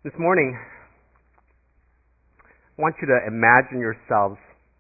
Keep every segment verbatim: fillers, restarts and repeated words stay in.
This morning, I want you to imagine yourselves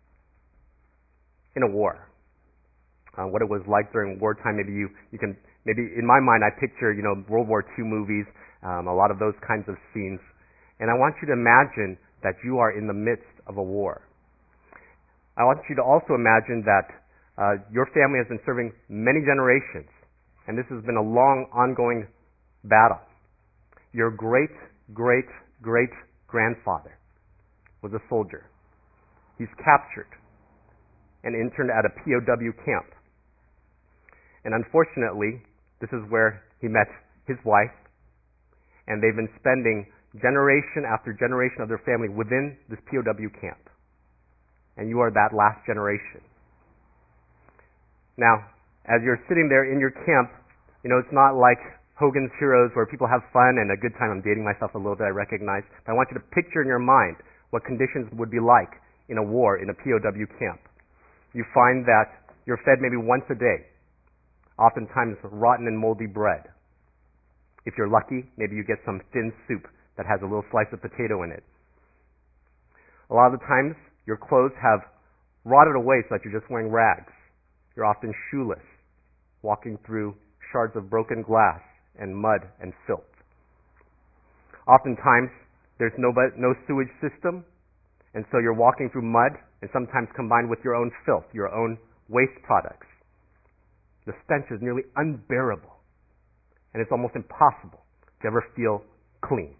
in a war. Uh, what it was like during wartime. Maybe you, you can, maybe in my mind I picture, you know, World War Two movies, um, a lot of those kinds of scenes. And I want you to imagine that you are in the midst of a war. I want you to also imagine that uh, your family has been serving many generations, and this has been a long, ongoing battle. Your great, great, great grandfather was a soldier. He's captured and interned at a P O W camp. And unfortunately, this is where he met his wife, and they've been spending generation after generation of their family within this P O W camp. And you are that last generation. Now, as you're sitting there in your camp, you know, it's not like Hogan's Heroes where people have fun and a good time. I'm dating myself a little bit, I recognize. But I want you to picture in your mind what conditions would be like in a war in a P O W camp. You find that you're fed maybe once a day, oftentimes rotten and moldy bread. If you're lucky, maybe you get some thin soup that has a little slice of potato in it. A lot of the times, your clothes have rotted away so that you're just wearing rags. You're often shoeless, walking through shards of broken glass and mud and filth. Oftentimes, there's no, no sewage system, and so you're walking through mud and sometimes combined with your own filth, your own waste products. The stench is nearly unbearable, and it's almost impossible to ever feel clean.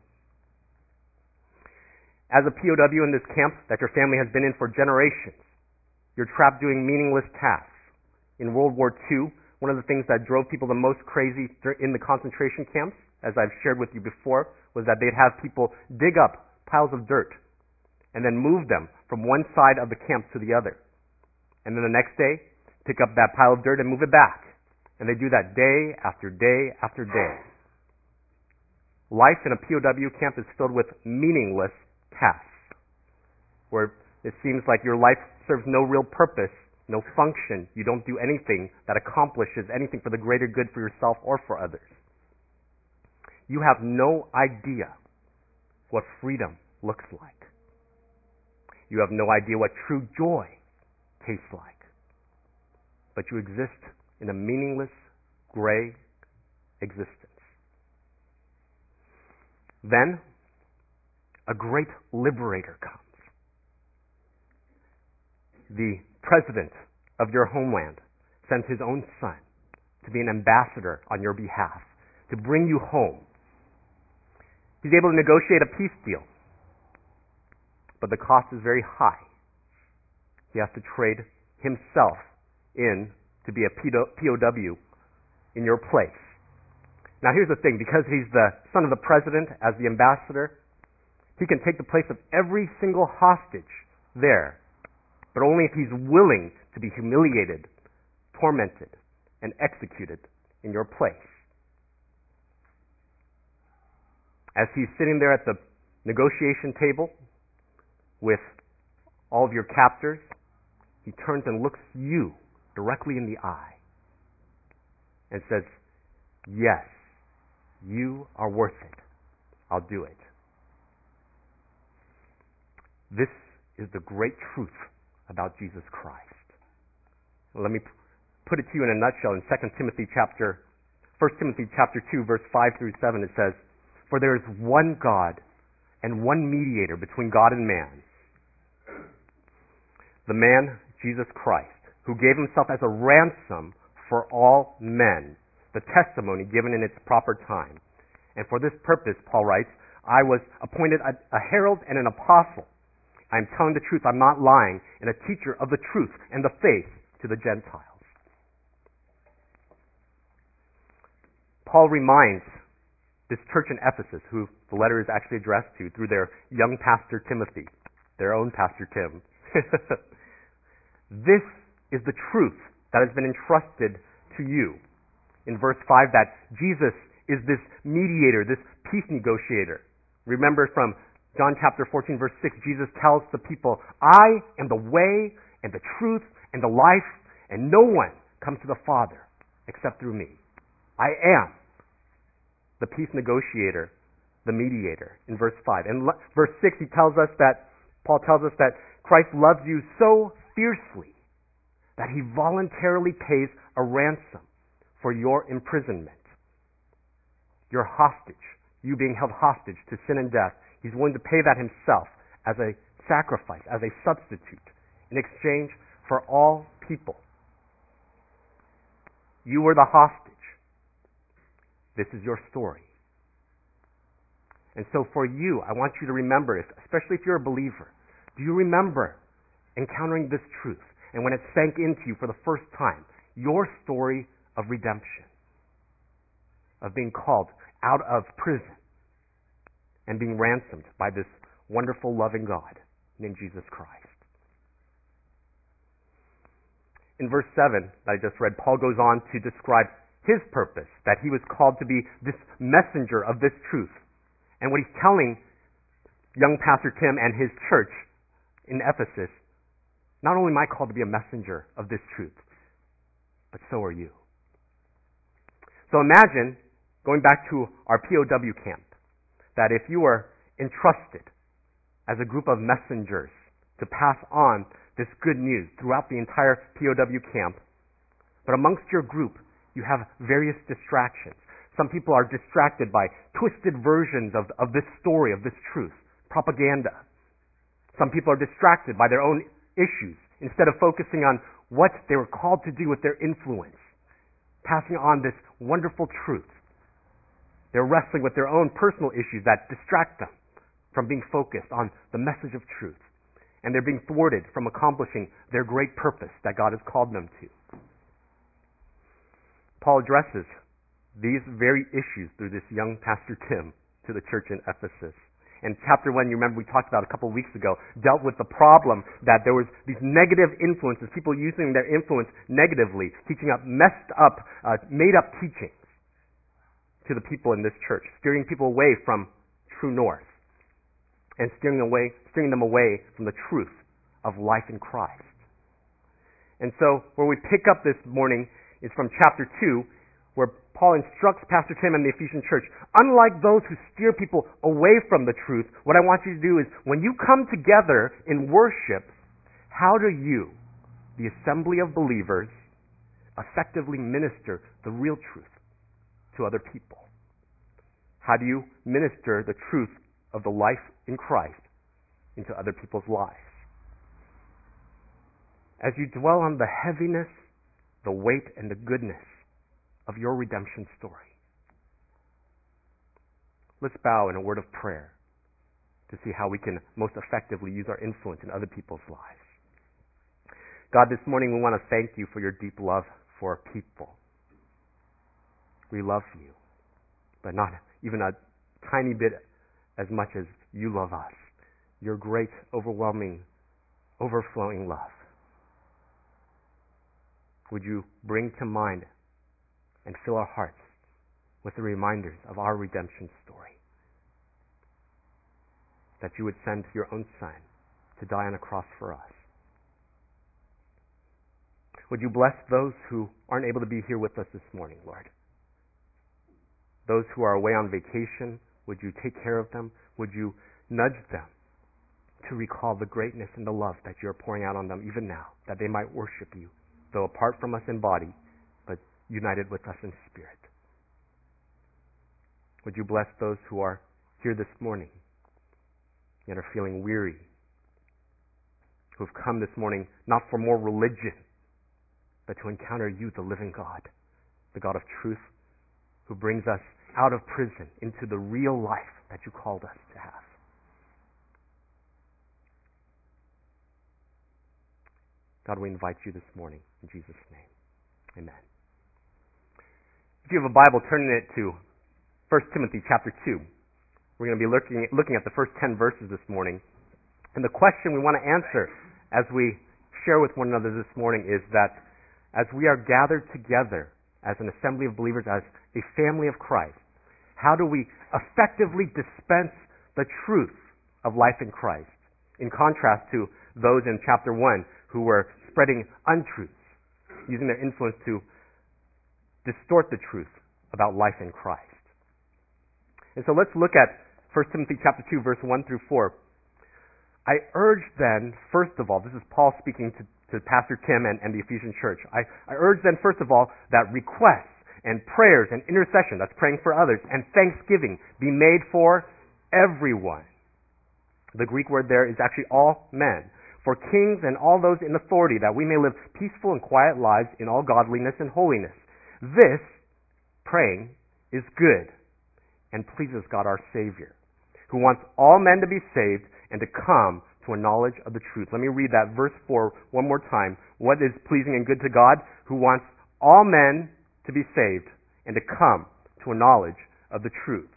As a P O W in this camp that your family has been in for generations, you're trapped doing meaningless tasks. In World War Two, one of the things that drove people the most crazy in the concentration camps, as I've shared with you before, was that they'd have people dig up piles of dirt and then move them from one side of the camp to the other. And then the next day, pick up that pile of dirt and move it back. And they do that day after day after day. Life in a P O W camp is filled with meaningless tasks, where it seems like your life serves no real purpose, no function. You don't do anything that accomplishes anything for the greater good for yourself or for others. You have no idea what freedom looks like. You have no idea what true joy tastes like. But you exist in a meaningless, gray existence. Then, a great liberator comes. The president of your homeland sends his own son to be an ambassador on your behalf, to bring you home. He's able to negotiate a peace deal, but the cost is very high. He has to trade himself in to be a P O W in your place. Now here's the thing, because he's the son of the president as the ambassador, he can take the place of every single hostage there, but only if he's willing to be humiliated, tormented, and executed in your place. As he's sitting there at the negotiation table with all of your captors, he turns and looks you directly in the eye and says, "Yes, you are worth it. I'll do it." This is the great truth about Jesus Christ. Let me put it to you in a nutshell. In Second Timothy chapter, First Timothy chapter two, verse five through seven, it says, "For there is one God and one mediator between God and man, the man Jesus Christ, who gave himself as a ransom for all men, the testimony given in its proper time. And for this purpose," Paul writes, "I was appointed a, a herald and an apostle. I am telling the truth, I'm not lying, and a teacher of the truth and the faith to the Gentiles." Paul reminds this church in Ephesus, who the letter is actually addressed to through their young pastor Timothy, their own pastor Tim. This is the truth that has been entrusted to you. In verse five, that Jesus is this mediator, this peace negotiator. Remember from John chapter fourteen, verse six, Jesus tells the people, "I am the way and the truth and the life, and no one comes to the Father except through me." I am the peace negotiator the mediator in verse five. And le- verse six, he tells us that, Paul tells us that Christ loves you so fiercely that he voluntarily pays a ransom for your imprisonment. Your hostage, you being held hostage to sin and death, he's willing to pay that himself as a sacrifice, as a substitute, in exchange for all people. You were the hostage. This is your story. And so for you, I want you to remember, especially if you're a believer, do you remember encountering this truth? And when it sank into you for the first time, your story of redemption, of being called out of prison and being ransomed by this wonderful, loving God named Jesus Christ. In verse seven that I just read, Paul goes on to describe his purpose, that he was called to be this messenger of this truth. And what he's telling young Pastor Tim and his church in Ephesus, not only am I called to be a messenger of this truth, but so are you. So imagine, going back to our P O W camp, that if you were entrusted as a group of messengers to pass on this good news throughout the entire P O W camp, but amongst your group you have various distractions. Some people are distracted by twisted versions of, of this story, of this truth, propaganda. Some people are distracted by their own issues instead of focusing on what they were called to do with their influence, passing on this wonderful truth. They're wrestling with their own personal issues that distract them from being focused on the message of truth. And they're being thwarted from accomplishing their great purpose that God has called them to. Paul addresses these very issues through this young Pastor Tim to the church in Ephesus. And chapter one, you remember we talked about a couple of weeks ago, dealt with the problem that there was these negative influences, people using their influence negatively, teaching up messed up, uh, made up teachings to the people in this church, steering people away from true north and steering away, steering them away from the truth of life in Christ. And so where we pick up this morning is from chapter two, where Paul instructs Pastor Tim and the Ephesian church, unlike those who steer people away from the truth, what I want you to do is, when you come together in worship, how do you, the assembly of believers, effectively minister the real truth to other people? How do you minister the truth of the life in Christ into other people's lives? As you dwell on the heaviness, the weight, and the goodness of your redemption story, let's bow in a word of prayer to see how we can most effectively use our influence in other people's lives. God, this morning we want to thank you for your deep love for people. We love you, but not even a tiny bit as much as you love us. Your great, overwhelming, overflowing love. Would you bring to mind and fill our hearts with the reminders of our redemption story? That you would send your own Son to die on a cross for us. Would you bless those who aren't able to be here with us this morning, Lord? Those who are away on vacation, would you take care of them? Would you nudge them to recall the greatness and the love that you're pouring out on them even now, that they might worship you, though apart from us in body, but united with us in spirit? Would you bless those who are here this morning and are feeling weary, who have come this morning not for more religion, but to encounter you, the living God, the God of truth, who brings us out of prison into the real life that you called us to have. God, we invite you this morning in Jesus' name. Amen. If you have a Bible, turn it to First Timothy chapter two. We're going to be looking, looking at the first ten verses this morning. And the question we want to answer as we share with one another this morning is that as we are gathered together as an assembly of believers, as a family of Christ, how do we effectively dispense the truth of life in Christ, in contrast to those in chapter one who were spreading untruths, using their influence to distort the truth about life in Christ? And so let's look at First Timothy chapter two, verse one through four. I urge then, first of all, this is Paul speaking to, to Pastor Tim and, and the Ephesian church. I, I urge then, first of all, that requests and prayers and intercession, that's praying for others, and thanksgiving be made for everyone. The Greek word there is actually all men. For kings and all those in authority, that we may live peaceful and quiet lives in all godliness and holiness. This, praying, is good and pleases God our Savior, who wants all men to be saved and to come to a knowledge of the truth. Let me read that verse four one more time. What is pleasing and good to God? Who wants all men to be saved and to come to a knowledge of the truth.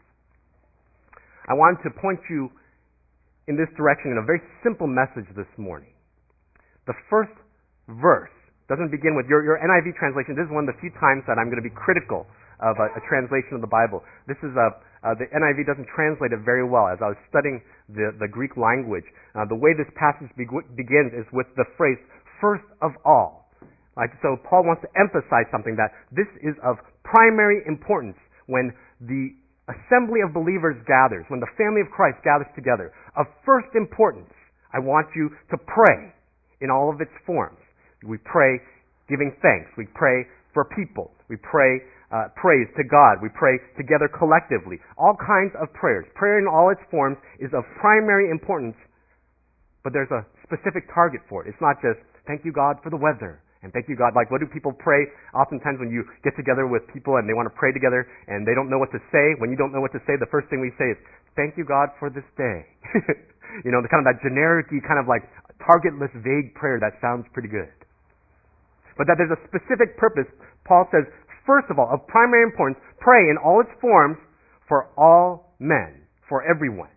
I wanted to point you in this direction in a very simple message this morning. The first verse doesn't begin with your, your N I V translation. This is one of the few times that I'm going to be critical of a, a translation of the Bible. This is a uh, the N I V doesn't translate it very well. As I was studying the, the Greek language, uh, the way this passage be- begins is with the phrase "first of all." Like, so Paul wants to emphasize something, that this is of primary importance when the assembly of believers gathers, when the family of Christ gathers together. Of first importance, I want you to pray in all of its forms. We pray giving thanks. We pray for people. We pray uh, praise to God. We pray together collectively. All kinds of prayers. Prayer in all its forms is of primary importance, but there's a specific target for it. It's not just, thank you, God, for the weather. And thank you, God. Like, what do people pray? Oftentimes when you get together with people and they want to pray together and they don't know what to say, when you don't know what to say, the first thing we say is, thank you, God, for this day. You know, the kind of that generic-y, kind of like targetless, vague prayer that sounds pretty good. But that there's a specific purpose. Paul says, first of all, of primary importance, pray in all its forms for all men, for everyone.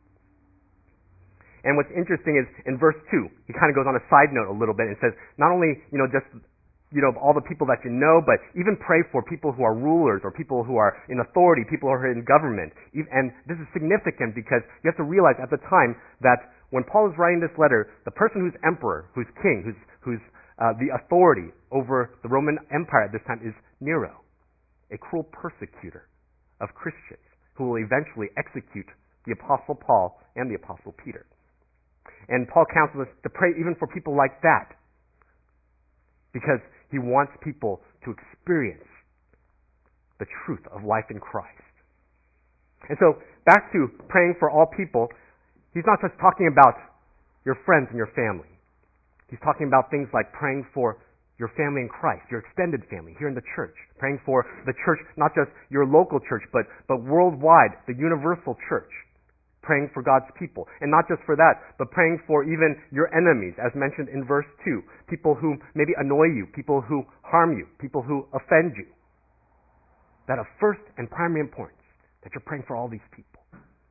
And what's interesting is in verse two, he kind of goes on a side note a little bit and says, not only, you know, just, you know, all the people that you know, but even pray for people who are rulers or people who are in authority, people who are in government. And this is significant because you have to realize at the time that when Paul is writing this letter, the person who's emperor, who's king, who's, who's uh, the authority over the Roman Empire at this time is Nero, a cruel persecutor of Christians who will eventually execute the Apostle Paul and the Apostle Peter. And Paul counsels us to pray even for people like that, because he wants people to experience the truth of life in Christ. And so, back to praying for all people, he's not just talking about your friends and your family. He's talking about things like praying for your family in Christ, your extended family here in the church, praying for the church, not just your local church, but, but worldwide, the universal church. Praying for God's people. And not just for that, but praying for even your enemies, as mentioned in verse two. People who maybe annoy you, people who harm you, people who offend you. That of first and primary importance, that you're praying for all these people.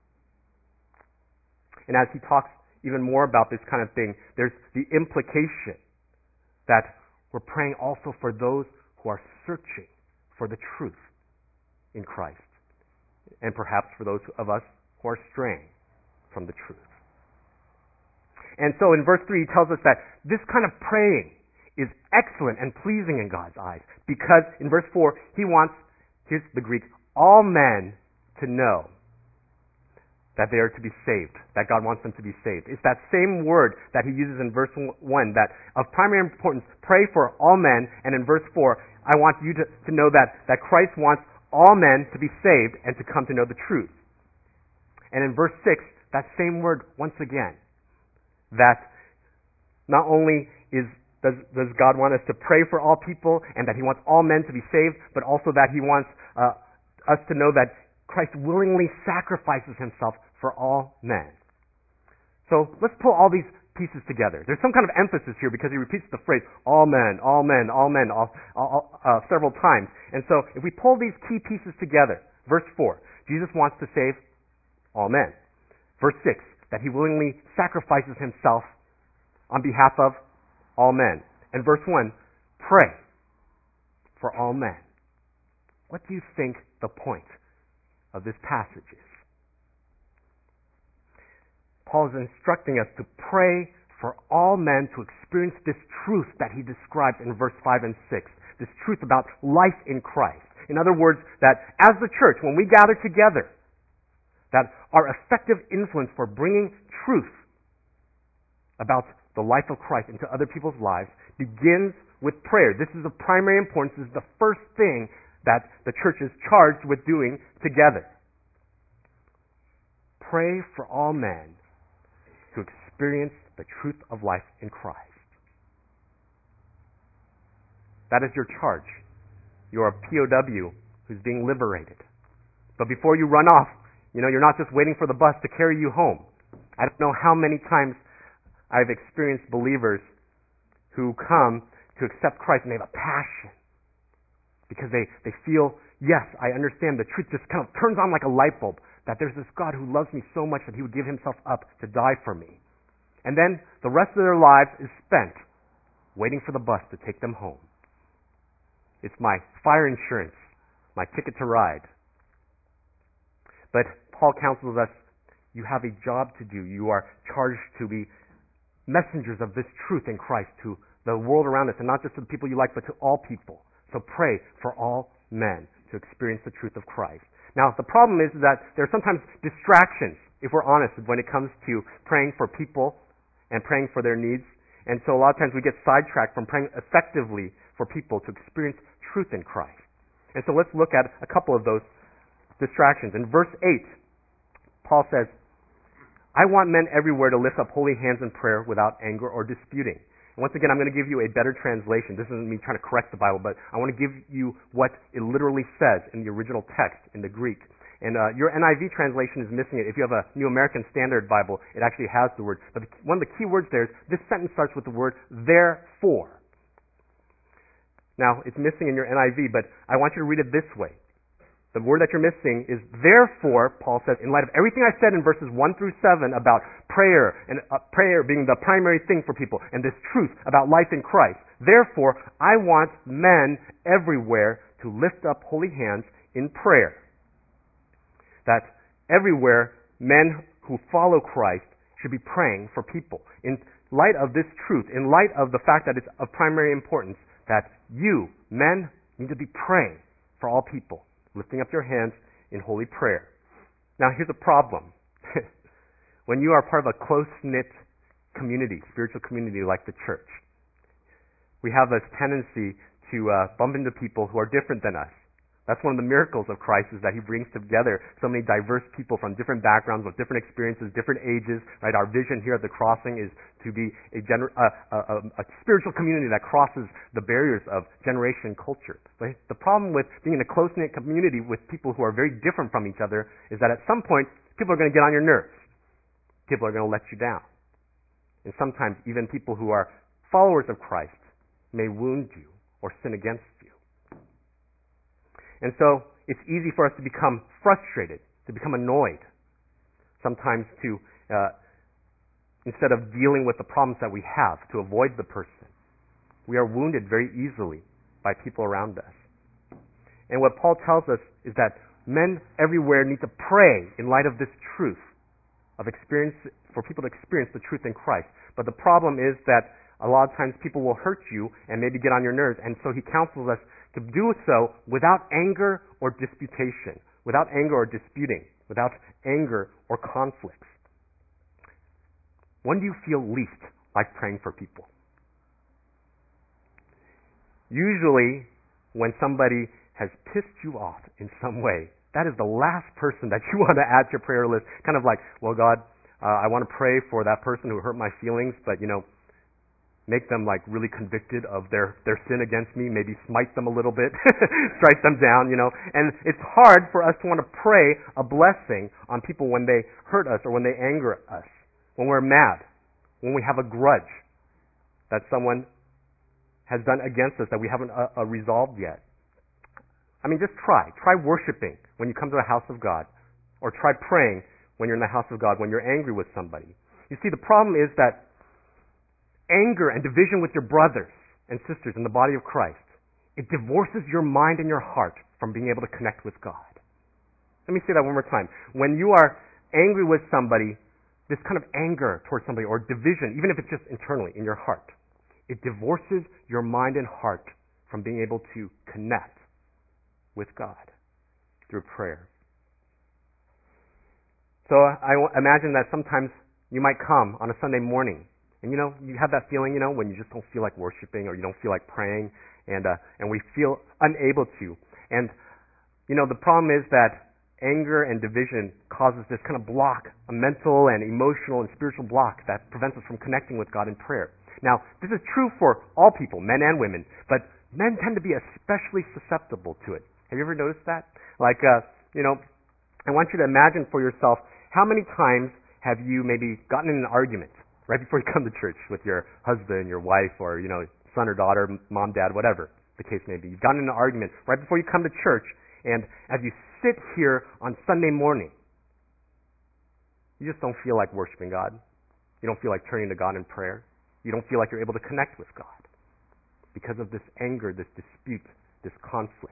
And as he talks even more about this kind of thing, there's the implication that we're praying also for those who are searching for the truth in Christ. And perhaps for those of us who are straying from the truth. And so in verse three, he tells us that this kind of praying is excellent and pleasing in God's eyes, because in verse four, he wants, here's the Greek, all men to know that they are to be saved, that God wants them to be saved. It's that same word that he uses in verse one, that of primary importance, pray for all men, and in verse four, I want you to, to know that, that Christ wants all men to be saved and to come to know the truth. And in verse six, that same word once again, that not only is does, does God want us to pray for all people and that he wants all men to be saved, but also that he wants uh, us to know that Christ willingly sacrifices himself for all men. So let's pull all these pieces together. There's some kind of emphasis here because he repeats the phrase, all men, all men, all men, all, all, uh, several times. And so if we pull these key pieces together, verse four, Jesus wants to save all men. Verse six, that he willingly sacrifices himself on behalf of all men. And verse one, pray for all men. What do you think the point of this passage is? Paul is instructing us to pray for all men to experience this truth that he describes in verse five and six, this truth about life in Christ. In other words, that as the church, when we gather together, that our effective influence for bringing truth about the life of Christ into other people's lives begins with prayer. This is of primary importance. This is the first thing that the church is charged with doing together. Pray for all men to experience the truth of life in Christ. That is your charge. You're a P O W who's being liberated. But before you run off, you know, you're not just waiting for the bus to carry you home. I don't know how many times I've experienced believers who come to accept Christ and they have a passion because they, they feel, yes, I understand the truth just kind of turns on like a light bulb, that there's this God who loves me so much that he would give himself up to die for me. And then the rest of their lives is spent waiting for the bus to take them home. It's my fire insurance, my ticket to ride. But Paul counsels us, you have a job to do. You are charged to be messengers of this truth in Christ to the world around us, and not just to the people you like, but to all people. So pray for all men to experience the truth of Christ. Now, the problem is that there are sometimes distractions, if we're honest, when it comes to praying for people and praying for their needs. And so a lot of times we get sidetracked from praying effectively for people to experience truth in Christ. And so let's look at a couple of those distractions. In verse eight, Paul says, I want men everywhere to lift up holy hands in prayer without anger or disputing. And once again, I'm going to give you a better translation. This isn't me trying to correct the Bible, but I want to give you what it literally says in the original text in the Greek. And uh, your N I V translation is missing it. If you have a New American Standard Bible, it actually has the word. But the, one of the key words there is this sentence starts with the word therefore. Now, it's missing in your N I V, but I want you to read it this way. The word that you're missing is therefore, Paul says, in light of everything I said in verses one through seven about prayer, and uh, prayer being the primary thing for people, and this truth about life in Christ, therefore, I want men everywhere to lift up holy hands in prayer. That everywhere, men who follow Christ should be praying for people. In light of this truth, in light of the fact that it's of primary importance, that you, men, need to be praying for all people, lifting up your hands in holy prayer. Now, here's a problem. When you are part of a close-knit community, spiritual community like the church, we have this tendency to uh, bump into people who are different than us. That's one of the miracles of Christ, is that he brings together so many diverse people from different backgrounds, with different experiences, different ages. Right? Our vision here at the Crossing is to be a, gener- uh, a, a, a spiritual community that crosses the barriers of generation and culture. But the problem with being in a close-knit community with people who are very different from each other is that at some point, people are going to get on your nerves. People are going to let you down. And sometimes even people who are followers of Christ may wound you or sin against you. And so it's easy for us to become frustrated, to become annoyed, sometimes to, uh, instead of dealing with the problems that we have, to avoid the person. We are wounded very easily by people around us. And what Paul tells us is that men everywhere need to pray in light of this truth, of experience, for people to experience the truth in Christ. But the problem is that a lot of times people will hurt you and maybe get on your nerves, and so he counsels us to do so without anger or disputation, without anger or disputing, without anger or conflicts. When do you feel least like praying for people? Usually when somebody has pissed you off in some way. That is the last person that you want to add to your prayer list. Kind of like, well, God, uh, I want to pray for that person who hurt my feelings, but, you know, make them like really convicted of their, their sin against me, maybe smite them a little bit, strike them down, you know. And it's hard for us to want to pray a blessing on people when they hurt us or when they anger us, when we're mad, when we have a grudge that someone has done against us that we haven't uh, uh, resolved yet. I mean, just try. Try worshiping when you come to the house of God, or try praying when you're in the house of God, when you're angry with somebody. You see, the problem is that anger and division with your brothers and sisters in the body of Christ, it divorces your mind and your heart from being able to connect with God. Let me say that one more time. When you are angry with somebody, this kind of anger towards somebody or division, even if it's just internally in your heart, it divorces your mind and heart from being able to connect with God through prayer. So I w- imagine that sometimes you might come on a Sunday morning, and you know, you have that feeling, you know, when you just don't feel like worshiping or you don't feel like praying, and uh, and we feel unable to. And you know, the problem is that anger and division causes this kind of block, a mental and emotional and spiritual block that prevents us from connecting with God in prayer. Now, this is true for all people, men and women, but men tend to be especially susceptible to it. Have you ever noticed that? Like, uh, you know, I want you to imagine for yourself, how many times have you maybe gotten in an argument right before you come to church with your husband, your wife, or, you know, son or daughter, mom, dad, whatever the case may be. You've gotten in an argument right before you come to church, and as you sit here on Sunday morning, you just don't feel like worshiping God. You don't feel like turning to God in prayer. You don't feel like you're able to connect with God because of this anger, this dispute, this conflict.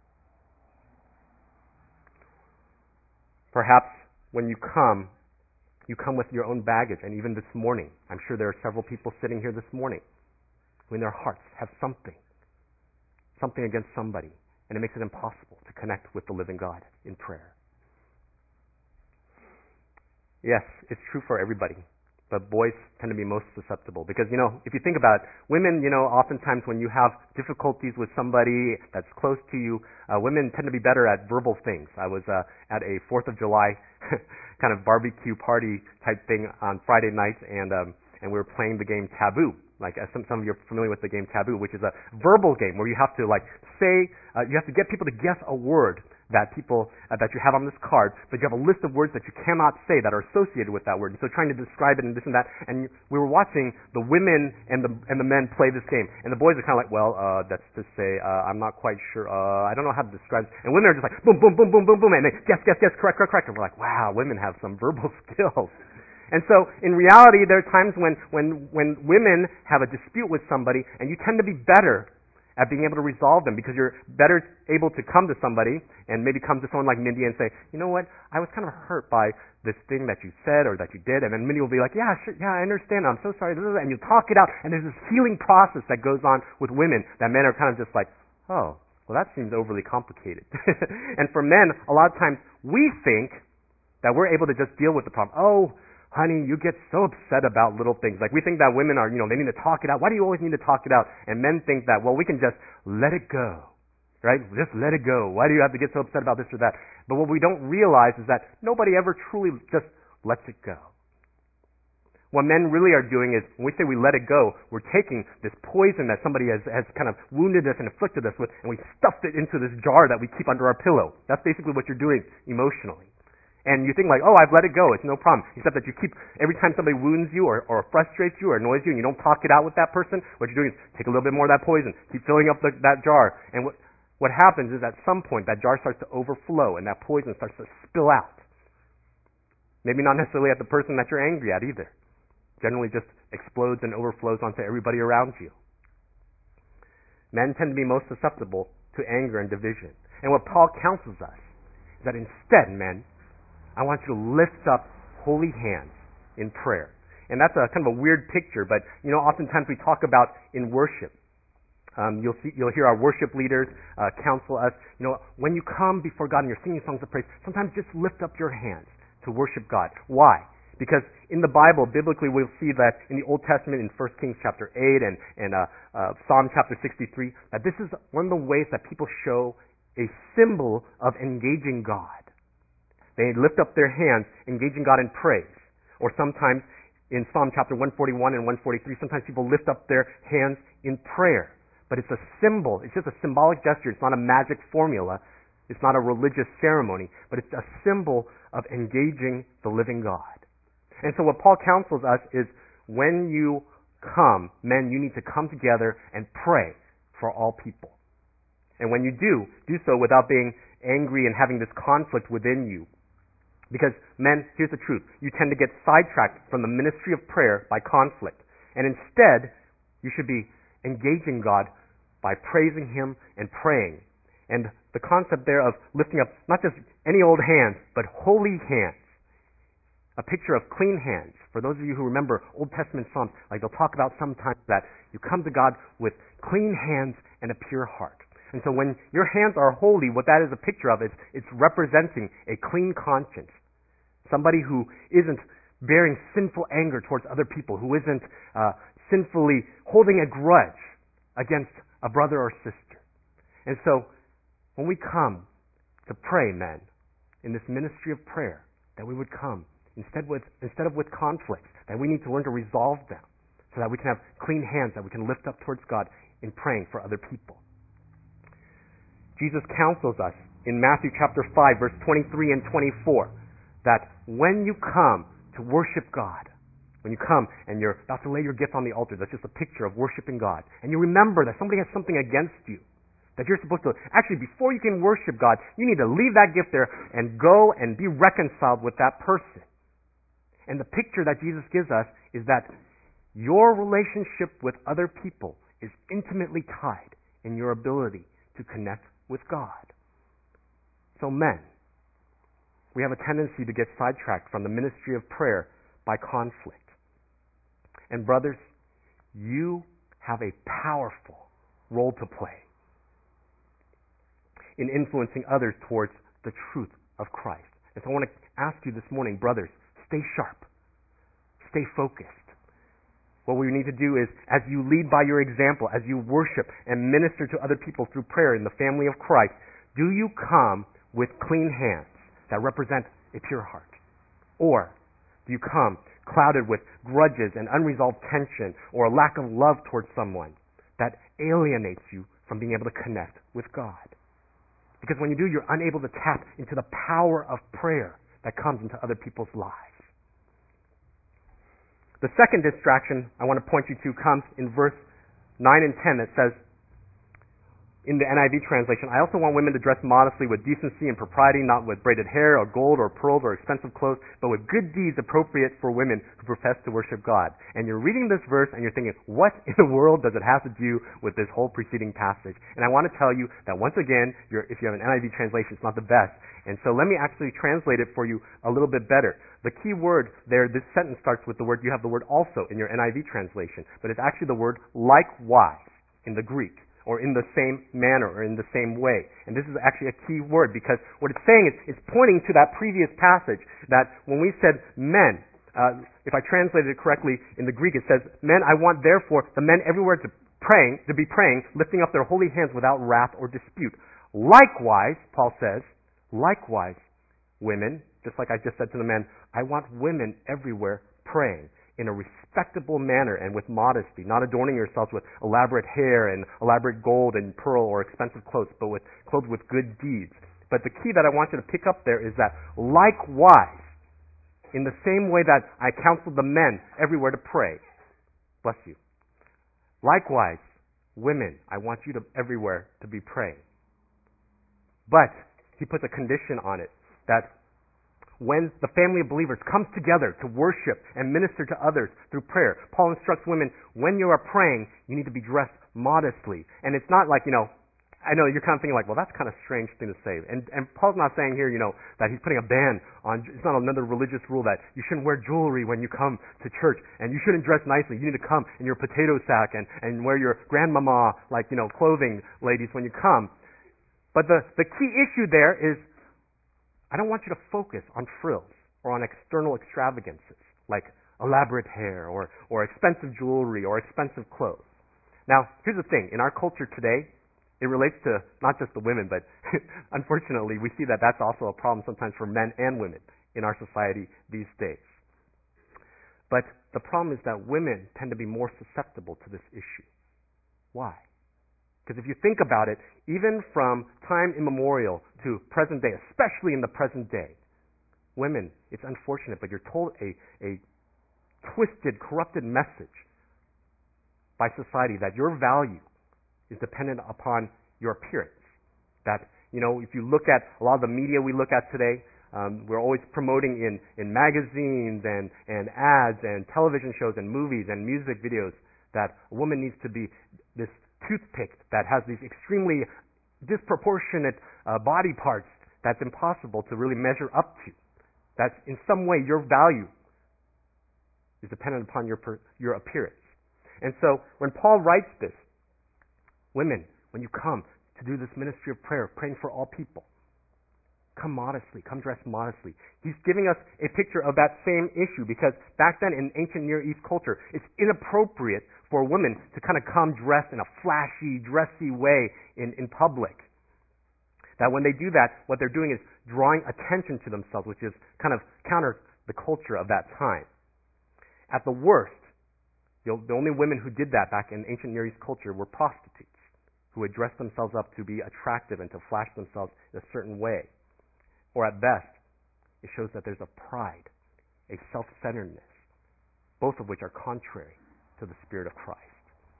Perhaps when you come, you come with your own baggage, and even this morning, I'm sure there are several people sitting here this morning who in their hearts have something, something against somebody, and it makes it impossible to connect with the living God in prayer. Yes, it's true for everybody, but boys tend to be most susceptible because, you know, if you think about it, women, you know, oftentimes when you have difficulties with somebody that's close to you, uh, women tend to be better at verbal things. I was uh, at a fourth of July kind of barbecue party type thing on Friday night, and um, and we were playing the game Taboo. Like, as some, some of you are familiar with the game Taboo, which is a verbal game where you have to, like, say, uh, you have to get people to guess a word that people, uh, that you have on this card, but you have a list of words that you cannot say that are associated with that word. And so trying to describe it and this and that, and we were watching the women and the and the men play this game. And the boys are kind of like, well, uh, that's to say, uh, I'm not quite sure, uh, I don't know how to describe it. And women are just like, boom, boom, boom, boom, boom, boom, and they guess, guess, guess, correct, correct, correct. And we're like, wow, women have some verbal skills. And so, in reality, there are times when, when, when women have a dispute with somebody, and you tend to be better at being able to resolve them because you're better able to come to somebody and maybe come to someone like Mindy and say, you know what, I was kind of hurt by this thing that you said or that you did. And then Mindy will be like, yeah, sure, yeah, I understand. I'm so sorry. And you talk it out, and there's this healing process that goes on with women that men are kind of just like, oh, well, that seems overly complicated. And for men, a lot of times we think that we're able to just deal with the problem. Oh, honey, you get so upset about little things. Like, we think that women are, you know, they need to talk it out. Why do you always need to talk it out? And men think that, well, we can just let it go, right? Just let it go. Why do you have to get so upset about this or that? But what we don't realize is that nobody ever truly just lets it go. What men really are doing is, when we say we let it go, we're taking this poison that somebody has, has kind of wounded us and afflicted us with, and we stuffed it into this jar that we keep under our pillow. That's basically what you're doing emotionally. And you think like, oh, I've let it go, it's no problem. Except that you keep, every time somebody wounds you or, or frustrates you or annoys you and you don't talk it out with that person, what you're doing is take a little bit more of that poison, keep filling up the, that jar. And what, what happens is at some point that jar starts to overflow and that poison starts to spill out. Maybe not necessarily at the person that you're angry at either. Generally just explodes and overflows onto everybody around you. Men tend to be most susceptible to anger and division. And what Paul counsels us is that instead, men, I want you to lift up holy hands in prayer. And that's a kind of a weird picture, but, you know, oftentimes we talk about in worship. Um, you'll see, you'll hear our worship leaders uh, counsel us, you know, when you come before God and you're singing songs of praise, sometimes just lift up your hands to worship God. Why? Because in the Bible, biblically, we'll see that in the Old Testament, in First Kings chapter eight and, and uh, uh, Psalm chapter sixty-three, that this is one of the ways that people show a symbol of engaging God. They lift up their hands, engaging God in praise. Or sometimes in Psalm chapter one forty-one and one forty-three, sometimes people lift up their hands in prayer. But it's a symbol. It's just a symbolic gesture. It's not a magic formula. It's not a religious ceremony. But it's a symbol of engaging the living God. And so what Paul counsels us is when you come, men, you need to come together and pray for all people. And when you do, do so without being angry and having this conflict within you. Because, men, here's the truth. You tend to get sidetracked from the ministry of prayer by conflict. And instead, you should be engaging God by praising Him and praying. And the concept there of lifting up not just any old hands, but holy hands. A picture of clean hands. For those of you who remember Old Testament Psalms, like they'll talk about sometimes that you come to God with clean hands and a pure heart. And so when your hands are holy, what that is a picture of is it's representing a clean conscience. Somebody who isn't bearing sinful anger towards other people, who isn't uh, sinfully holding a grudge against a brother or sister. And so, when we come to pray, men, in this ministry of prayer, that we would come instead with instead of with conflicts, that we need to learn to resolve them, so that we can have clean hands that we can lift up towards God in praying for other people. Jesus counsels us in Matthew chapter five, verse twenty-three and twenty-four, that when you come to worship God, when you come and you're about to lay your gift on the altar, that's just a picture of worshiping God, and you remember that somebody has something against you, that you're supposed to, actually before you can worship God, you need to leave that gift there and go and be reconciled with that person. And the picture that Jesus gives us is that your relationship with other people is intimately tied in your ability to connect with God. So men, we have a tendency to get sidetracked from the ministry of prayer by conflict. And brothers, you have a powerful role to play in influencing others towards the truth of Christ. And so I want to ask you this morning, brothers, stay sharp, stay focused. What we need to do is, as you lead by your example, as you worship and minister to other people through prayer in the family of Christ, do you come with clean hands that represent a pure heart? Or do you come clouded with grudges and unresolved tension or a lack of love towards someone that alienates you from being able to connect with God? Because when you do, you're unable to tap into the power of prayer that comes into other people's lives. The second distraction I want to point you to comes in verse nine and ten that says, in the N I V translation, I also want women to dress modestly with decency and propriety, not with braided hair or gold or pearls or expensive clothes, but with good deeds appropriate for women who profess to worship God. And you're reading this verse and you're thinking, what in the world does it have to do with this whole preceding passage? And I want to tell you that once again, you're, if you have an N I V translation, it's not the best. And so let me actually translate it for you a little bit better. The key word there, this sentence starts with the word, you have the word also in your N I V translation, but it's actually the word likewise in the Greek, or in the same manner, or in the same way. And this is actually a key word, because what it's saying is it's pointing to that previous passage that when we said men, uh, if I translated it correctly in the Greek, it says, men, I want therefore the men everywhere to praying, to be praying, lifting up their holy hands without wrath or dispute. Likewise, Paul says, likewise, women, just like I just said to the men, I want women everywhere praying in a respectable manner and with modesty, not adorning yourselves with elaborate hair and elaborate gold and pearl or expensive clothes, but with clothed with good deeds. But the key that I want you to pick up there is that likewise, in the same way that I counseled the men everywhere to pray, bless you, likewise, women, I want you to everywhere to be praying. But he puts a condition on it, that when the family of believers comes together to worship and minister to others through prayer, Paul instructs women, when you are praying, you need to be dressed modestly. And it's not like, you know, I know you're kind of thinking like, well, that's kind of a strange thing to say. And, and Paul's not saying here, you know, that he's putting a ban on, it's not another religious rule that you shouldn't wear jewelry when you come to church, and you shouldn't dress nicely. You need to come in your potato sack and, and wear your grandmama, like, you know, clothing, ladies, when you come. But the, the key issue there is, I don't want you to focus on frills or on external extravagances like elaborate hair or, or expensive jewelry or expensive clothes. Now, here's the thing. In our culture today, it relates to not just the women, but unfortunately we see that that's also a problem sometimes for men and women in our society these days. But the problem is that women tend to be more susceptible to this issue. Why? Because if you think about it, even from time immemorial to present day, especially in the present day, women, it's unfortunate, but you're told a, a twisted, corrupted message by society that your value is dependent upon your appearance. That, you know, if you look at a lot of the media we look at today, um, we're always promoting in, in magazines and, and ads and television shows and movies and music videos that a woman needs to be this toothpick that has these extremely disproportionate uh, body parts that's impossible to really measure up to. That in some way your value is dependent upon your per, your appearance. And so when Paul writes this, women, when you come to do this ministry of prayer, praying for all people, come modestly, come dressed modestly. He's giving us a picture of that same issue because back then in ancient Near East culture, it's inappropriate for women to kind of come dressed in a flashy, dressy way in, in public. That when they do that, what they're doing is drawing attention to themselves, which is kind of counter the culture of that time. At the worst, the only women who did that back in ancient Near East culture were prostitutes who would dress themselves up to be attractive and to flash themselves in a certain way. Or at best, it shows that there's a pride, a self-centeredness, both of which are contrary to the Spirit of Christ.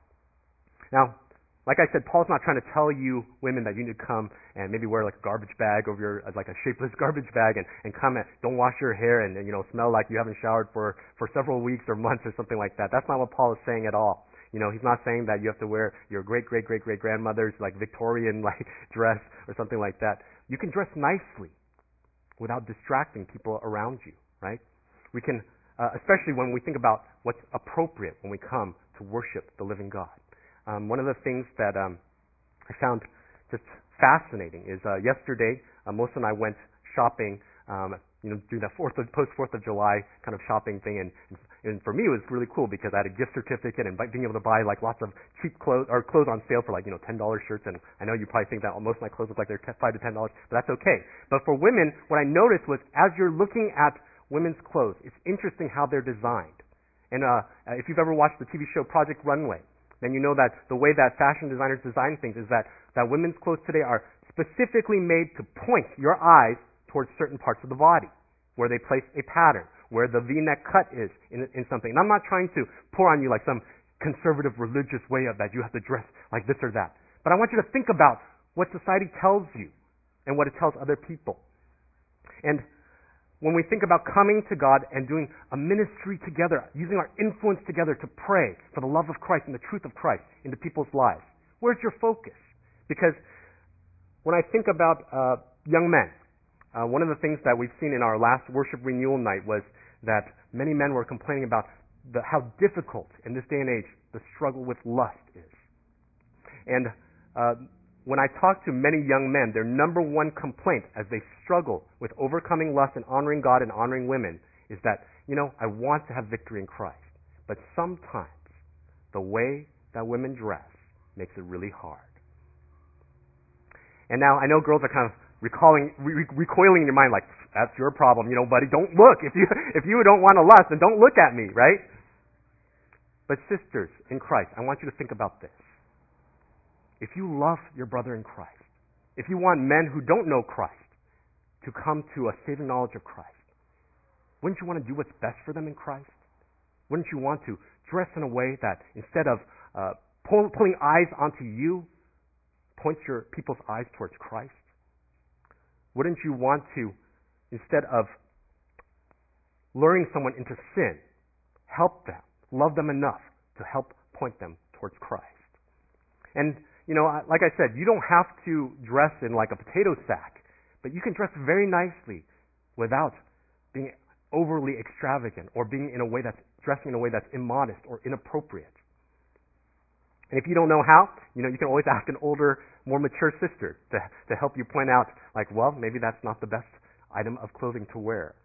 Now, like I said, Paul's not trying to tell you women that you need to come and maybe wear like a garbage bag over your, like a shapeless garbage bag and, and come and don't wash your hair and, and, you know, smell like you haven't showered for, for several weeks or months or something like that. That's not what Paul is saying at all. You know, he's not saying that you have to wear your great, great, great, great grandmother's like Victorian like dress or something like that. You can dress nicely without distracting people around you, right? We can, uh, especially when we think about what's appropriate when we come to worship the living God. Um, one of the things that um, I found just fascinating is uh, yesterday, uh, Melissa and I went shopping, um, you know, doing that fourth of, post Fourth of July kind of shopping thing, and, and for me it was really cool because I had a gift certificate and being able to buy like lots of cheap clothes or clothes on sale for like you know ten dollar shirts, and I know you probably think that most of my clothes look like they're five to ten dollars, but that's okay. But for women, what I noticed was as you're looking at women's clothes, it's interesting how they're designed. And uh, if you've ever watched the T V show Project Runway, then you know that the way that fashion designers design things is that, that women's clothes today are specifically made to point your eyes towards certain parts of the body, where they place a pattern, where the V-neck cut is in, in something. And I'm not trying to pour on you like some conservative religious way of that you have to dress like this or that. But I want you to think about what society tells you and what it tells other people. And when we think about coming to God and doing a ministry together, using our influence together to pray for the love of Christ and the truth of Christ into people's lives, where's your focus? Because when I think about uh, young men, uh, one of the things that we've seen in our last worship renewal night was that many men were complaining about the, how difficult in this day and age the struggle with lust is. And uh, when I talk to many young men, their number one complaint as they struggle with overcoming lust and honoring God and honoring women is that, you know, I want to have victory in Christ, but sometimes the way that women dress makes it really hard. And now I know girls are kind of recalling, re- recoiling in your mind like, that's your problem, you know, buddy, don't look. If you, if you don't want to lust, then don't look at me, right? But sisters in Christ, I want you to think about this. If you love your brother in Christ, if you want men who don't know Christ to come to a saving knowledge of Christ, wouldn't you want to do what's best for them in Christ? Wouldn't you want to dress in a way that instead of uh, pull, pulling eyes onto you, point your people's eyes towards Christ? Wouldn't you want to, instead of luring someone into sin, help them, love them enough to help point them towards Christ? And, you know, like I said, you don't have to dress in like a potato sack, but you can dress very nicely without being overly extravagant or being in a way that's dressing in a way that's immodest or inappropriate. And if you don't know how, you know, you can always ask an older, more mature sister to to help you point out, like, well, maybe that's not the best item of clothing to wear.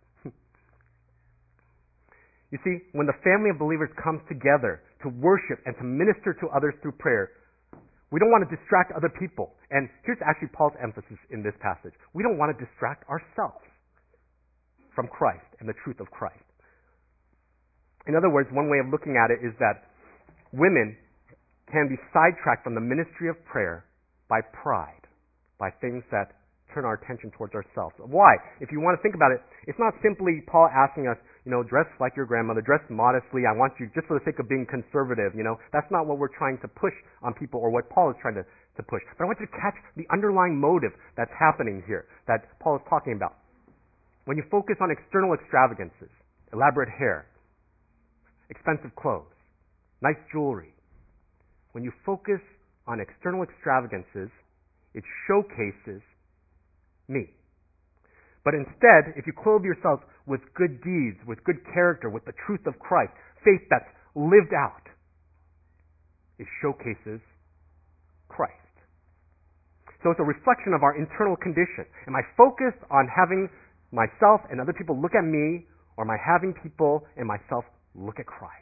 You see, when the family of believers comes together to worship and to minister to others through prayer, we don't want to distract other people. And here's actually Paul's emphasis in this passage. We don't want to distract ourselves from Christ and the truth of Christ. In other words, one way of looking at it is that women can be sidetracked from the ministry of prayer by pride, by things that turn our attention towards ourselves. Why? If you want to think about it, it's not simply Paul asking us, you know, dress like your grandmother, dress modestly, I want you just for the sake of being conservative, you know. That's not what we're trying to push on people or what Paul is trying to, to push. But I want you to catch the underlying motive that's happening here, that Paul is talking about. When you focus on external extravagances, elaborate hair, expensive clothes, nice jewelry, when you focus on external extravagances, it showcases me. But instead, if you clothe yourselves with good deeds, with good character, with the truth of Christ, faith that's lived out, it showcases Christ. So it's a reflection of our internal condition. Am I focused on having myself and other people look at me, or am I having people and myself look at Christ?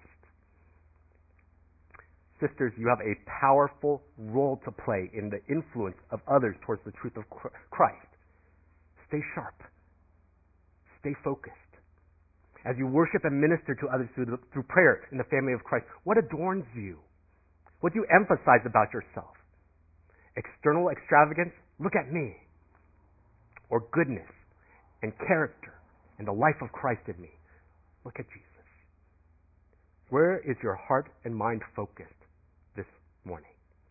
Sisters, you have a powerful role to play in the influence of others towards the truth of Christ. Stay sharp. Stay focused. As you worship and minister to others through, the, through prayer in the family of Christ, what adorns you? What do you emphasize about yourself? External extravagance? Look at me. Or goodness and character and the life of Christ in me? Look at Jesus. Where is your heart and mind focused this morning?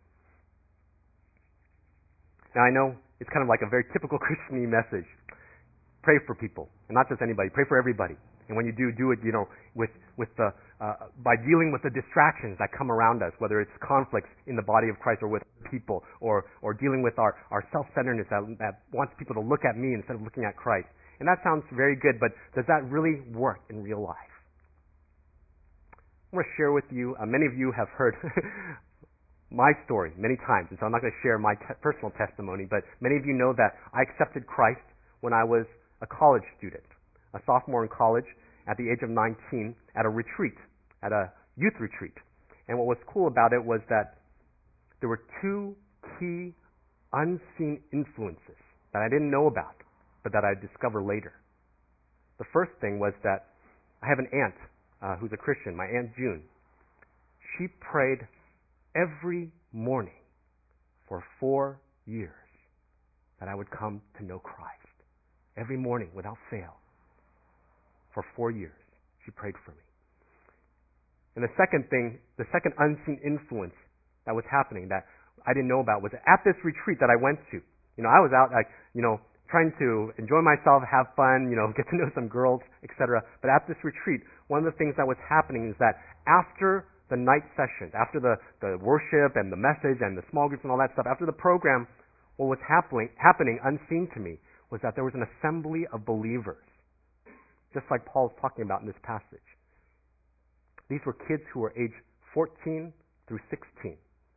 Now I know it's kind of like a very typical Christian message. Pray for people, and not just anybody. Pray for everybody. And when you do, do it, you know, with with the uh, by dealing with the distractions that come around us, whether it's conflicts in the body of Christ or with people, or or dealing with our our self-centeredness that, that wants people to look at me instead of looking at Christ. And that sounds very good, but does that really work in real life? I want to share with you. Uh, many of you have heard my story many times, and so I'm not going to share my te- personal testimony. But many of you know that I accepted Christ when I was a college student, a sophomore in college at the age of nineteen at a retreat, at a youth retreat. And what was cool about it was that there were two key unseen influences that I didn't know about, but that I discovered later. The first thing was that I have an aunt uh, who's a Christian, my Aunt June. She prayed every morning for four years that I would come to know Christ. Every morning, without fail. For four years, she prayed for me. And the second thing, the second unseen influence that was happening that I didn't know about was at this retreat that I went to. You know, I was out, like, you know, trying to enjoy myself, have fun, you know, get to know some girls, et cetera. But at this retreat, one of the things that was happening is that after the night sessions, after the, the worship and the message and the small groups and all that stuff, after the program, what was happening, happening unseen to me was that there was an assembly of believers, just like Paul's talking about in this passage. These were kids who were aged fourteen through sixteen.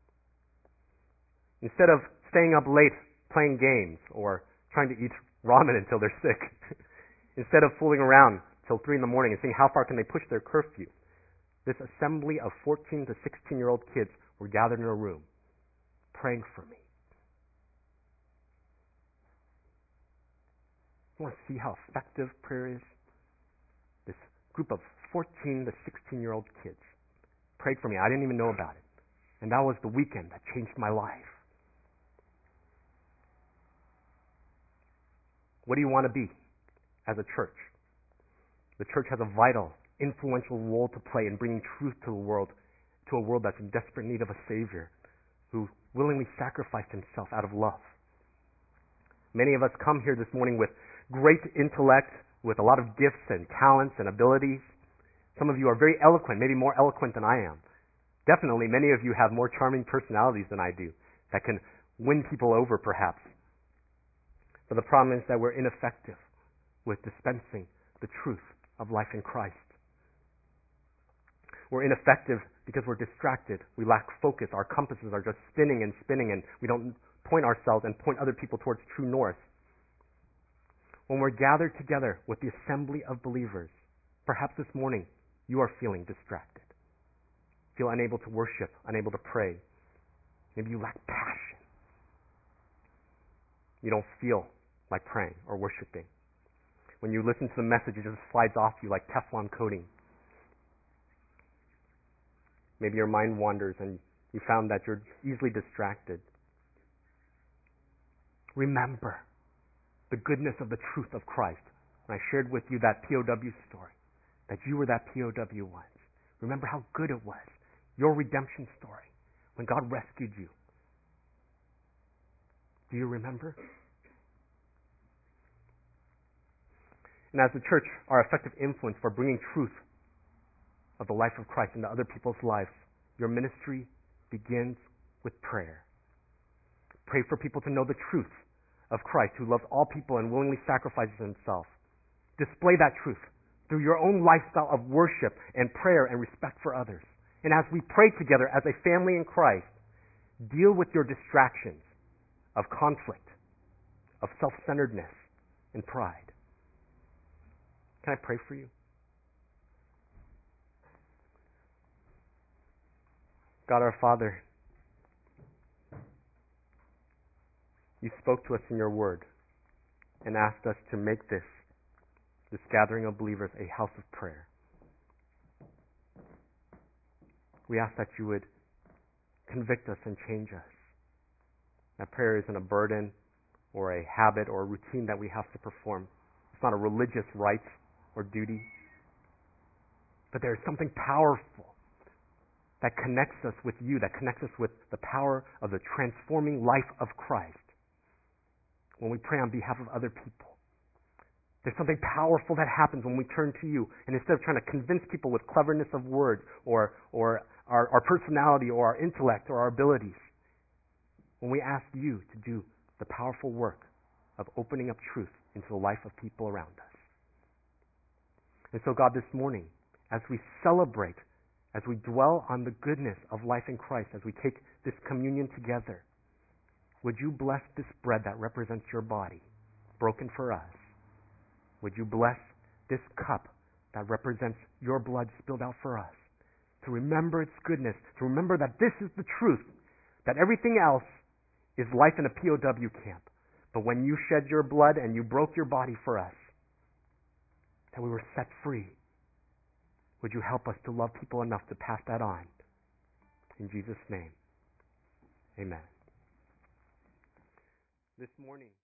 Instead of staying up late playing games or trying to eat ramen until they're sick, instead of fooling around till three in the morning and seeing how far can they push their curfew, this assembly of fourteen to sixteen-year-old kids were gathered in a room praying for me. You want to see how effective prayer is? This group of fourteen to sixteen-year-old kids prayed for me. I didn't even know about it. And that was the weekend that changed my life. What do you want to be as a church? The church has a vital, influential role to play in bringing truth to the world, to a world that's in desperate need of a Savior who willingly sacrificed himself out of love. Many of us come here this morning with great intellect, with a lot of gifts and talents and abilities. Some of you are very eloquent, maybe more eloquent than I am. Definitely, many of you have more charming personalities than I do that can win people over, perhaps. But the problem is that we're ineffective with dispensing the truth of life in Christ. We're ineffective because we're distracted. We lack focus. Our compasses are just spinning and spinning, and we don't point ourselves and point other people towards true north. When we're gathered together with the assembly of believers, perhaps this morning you are feeling distracted, feel unable to worship, unable to pray. Maybe you lack passion. You don't feel like praying or worshiping. When you listen to the message, it just slides off you like Teflon coating. Maybe your mind wanders and you found that you're easily distracted. Remember the goodness of the truth of Christ. When I shared with you that P O W story, that you were that P O W once. Remember how good it was, your redemption story, when God rescued you. Do you remember? And as a church, our effective influence for bringing truth of the life of Christ into other people's lives, your ministry begins with prayer. Pray for people to know the truth of Christ, who loves all people and willingly sacrifices himself. Display that truth through your own lifestyle of worship and prayer and respect for others. And as we pray together as a family in Christ, deal with your distractions of conflict, of self-centeredness and pride. Can I pray for you? God our Father, you spoke to us in your word and asked us to make this, this gathering of believers, a house of prayer. We ask that you would convict us and change us. That prayer isn't a burden or a habit or a routine that we have to perform. It's not a religious rite or duty. But there is something powerful that connects us with you, that connects us with the power of the transforming life of Christ when we pray on behalf of other people. There's something powerful that happens when we turn to you, and instead of trying to convince people with cleverness of words or, or our, our personality or our intellect or our abilities, when we ask you to do the powerful work of opening up truth into the life of people around us. And so, God, this morning, as we celebrate, as we dwell on the goodness of life in Christ, as we take this communion together, would you bless this bread that represents your body, broken for us? Would you bless this cup that represents your blood spilled out for us? To remember its goodness, to remember that this is the truth, that everything else is life in a P O W camp. But when you shed your blood and you broke your body for us, that we were set free. Would you help us to love people enough to pass that on? In Jesus' name, amen. This morning.